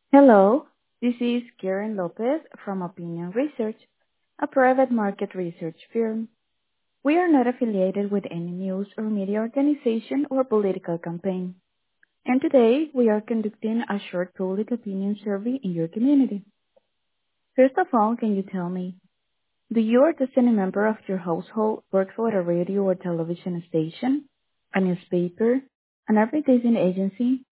Hello, this is Karen Lopez from Opinion Research, a private market research firm. We are not affiliated with any news or media organization or political campaign. And today we are conducting a short public opinion survey in your community. First of all, can you tell me, do you or does any member of your household work for a radio or television station, a newspaper, an advertising agency,